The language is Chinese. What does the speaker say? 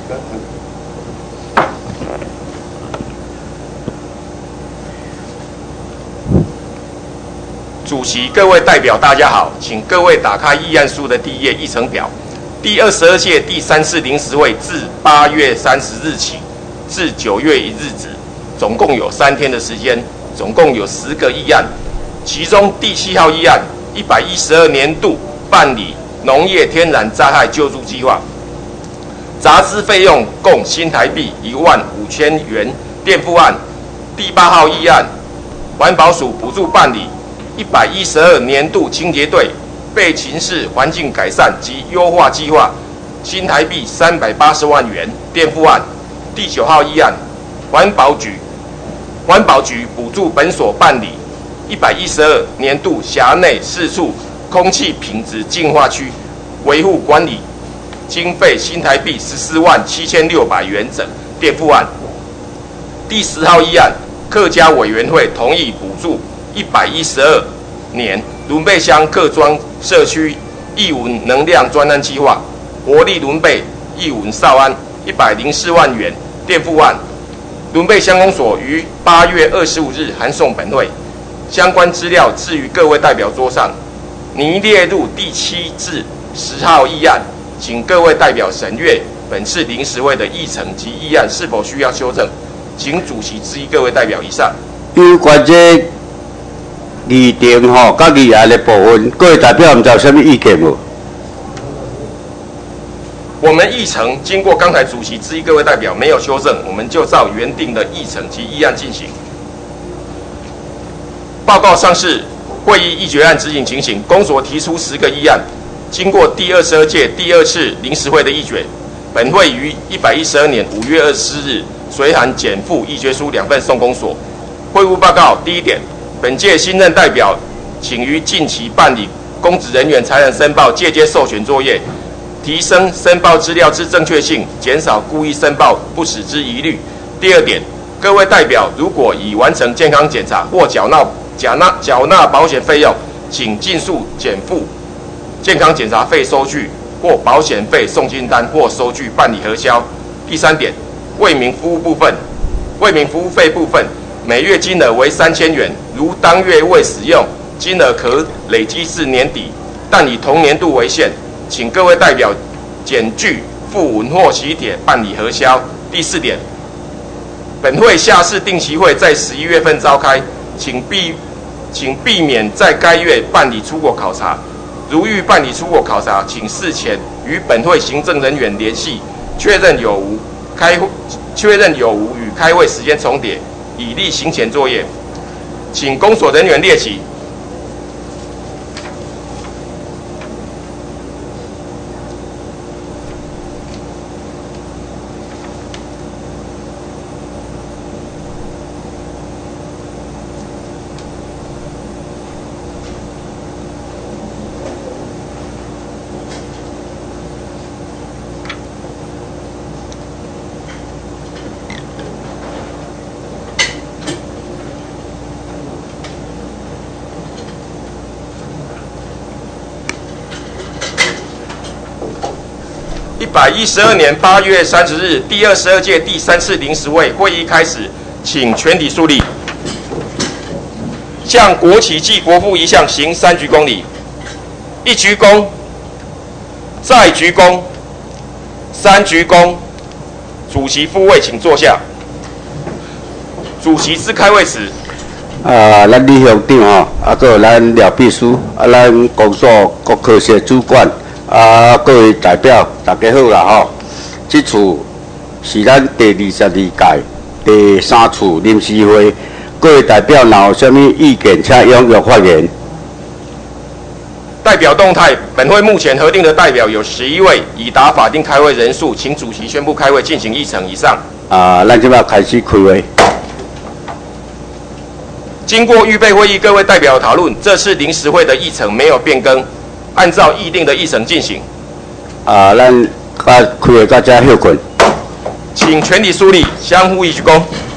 主席、各位代表，大家好，请各位打开议案书的第一页议程表。第22届第3次临时会自8月30日起至9月1日止，总共有3天的时间，总共有10个议案。其中第7号议案，112年度办理农业天然灾害救助计划，杂支费用共新台币15000元垫付案。第8号议案，环保署补助办理112年度清洁队备勤式环境改善及优化计划，新台币380万元垫付案。第9号议案，环保局补助本所办理112年度辖内4处空气品质净化区维护管理经费，新台币14万7600元整垫付案。第10号议案，客家委员会同意补助112年仑背乡客庄社区艺文能量专案计划，活力仑背艺文少安104万元垫付案。仑背乡公所于8月25日函送本会，相关资料置于各位代表桌上，拟列入第7至10号议案，请各位代表审阅本次临时会的议程及议案是否需要修正，请主席质疑各位代表以上。 有关这议程甲议案的部分，各位代表唔知有什么意见无？ 我们议程经过刚才主席质疑各位代表没有修正，我们就照原定的议程及议案进行。报告上市会议议决案执行情形，公所提出10个议案，经过第22届第2次临时会的议决，本会于112年5月24日随函简附议决书2份送公所。会务报告第1点，本届新任代表请于近期办理公职人员财产申报借接授权作业，提升申报资料之正确性，减少故意申报不实之疑虑。第2点，各位代表如果已完成健康检查或缴纳保险费用，请尽速减负健康检查费收据或保险费送金单或收据办理核销。第3点，为民服务费部分，每月金额为3000元，如当月未使用，金额可累积至年底，但以同年度为限，请各位代表检具附文或喜帖办理核销。第4点，本会下次定期会在11月份召开，请避免在该月办理出国考察。如欲办理出国考察，请事前与本会行政人员联系，确认有无与开会时间重叠，以利行前作业。请公所人员列席。112年8月30日第22届第3次临时会会议开始，请全体肃立，向国旗暨国父遗像行3鞠躬礼。1鞠躬，再鞠躬，3鞠躬。主席复位，请坐下。主席之开会词。 咱李乡长还有咱廖秘书，咱公所各科室主管。各位代表，大家好啦这次是咱第22届第3次临时会，各位代表若有什么意见，请踊跃发言。 代表动态，本会目前核定的代表有11位，已达法定开会人数，请主席宣布开会进行议程。以上。 咱现在开始开会。 经过预备会议各位代表的讨论，这次临时会的议程没有变更。按照议定的议程进行。 咱开会到这休困。 请全体肃立，相互一鞠躬。